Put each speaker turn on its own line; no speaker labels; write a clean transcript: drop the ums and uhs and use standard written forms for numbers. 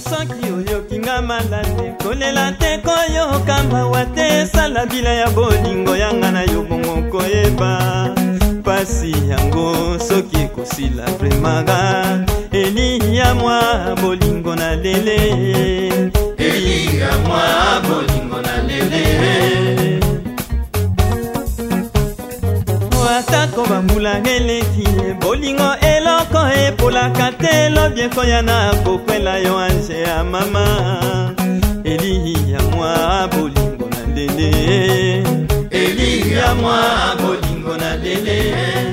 soki oyokinga malade kolela te koyoka mawa te sala bila ya bolingo yanga na yo bongo koyeba pasi yango soki ekosila vremaga eli ya mwa bolingo na lele eli ya mwa bolingo na lele atako bambula eleki bolingo eloko epolaka te lobi ekoya na kokwela yo anje ya mama eli ya mwa bolingo na lele eli ya mwa bolingo na lele